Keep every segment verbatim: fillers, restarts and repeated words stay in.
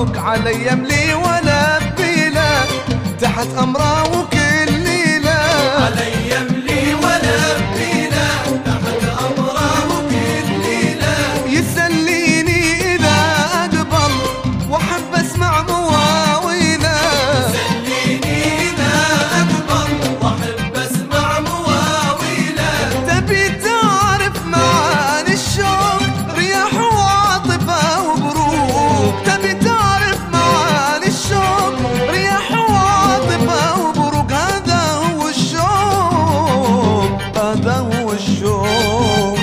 الشوق علي يملي ولا بيله تحت أمره وكل ليلة علي يملي ولا بيله تحت أمره وكل ليلة يسليني إذا أقبل وأحب أسمع مواويله يسليني إذا أقبل وأحب أسمع مواويله تبي تعرف معاني الشوق رياح وعاطفة وبروق تبي تعرف معاني الشوق رياح وعاطفة وبروق هذا هو الشوق هذا هو الشوق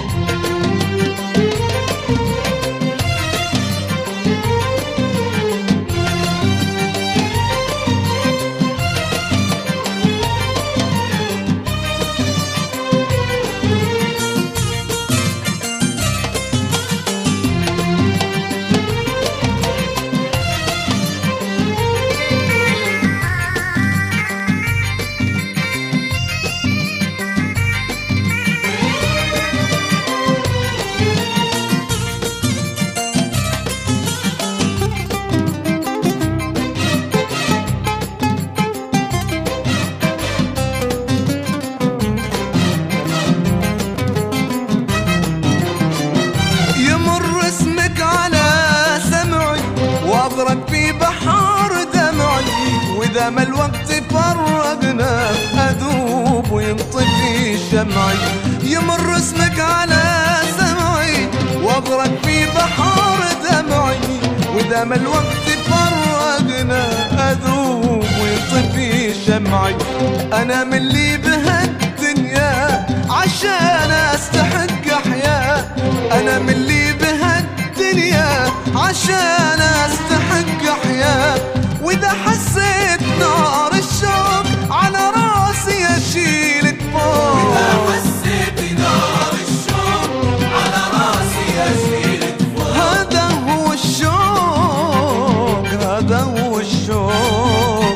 واغرق في بحر دمعي واذا ما الوقت فرقنا اذوب وينطفي شمعي يمر اسمك على سمعي واغرق في بحر دمعي واذا ما الوقت فرقنا اذوب وينطفي شمعي انا من اللي بهالدنيا عشان استحق احيا انا من اللي بهالدنيا عشان استحق احيا واذا حسيت نار الشوق على راسي اشيلك فوق إذا حسيت نار الشوق على راسي أشيلك فوق هذا هو الشوق هذا هو الشوق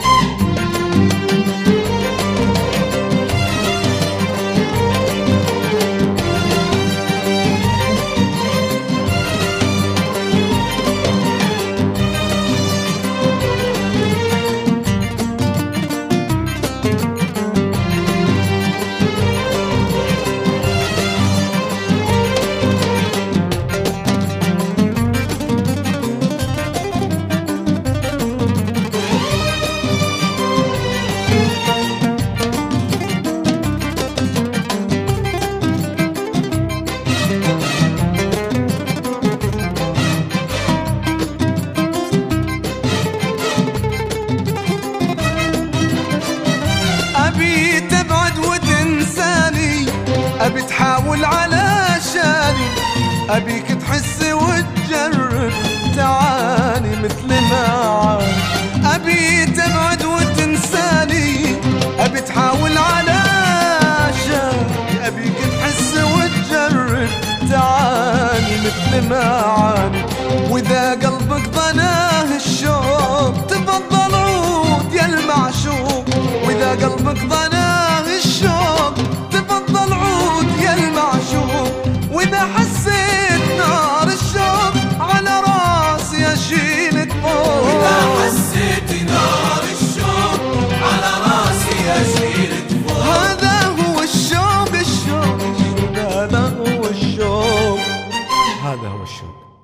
أبي تبعد وتنساني أبي تحاول علشاني أبيك تحس وتجرب تعاني مثل ما عاني أبي تبعد وتنساني أبي تحاول علشاني أبيك تحس وتجرب تعاني مثل ما عاني وإذا قلبك ظناه الشوق تفضل عود يا المعشوق وإذا قلبك ظناه الشوق تفضل عود يا المعشوق وإذا حسيت نار الشوق على راسي أشيلك فوق إذا حسيت نار الشوق على راسي أشيلك فوق هذا هو الشوق الشوق الشوق هذا هو الشوق هذا هو الشوق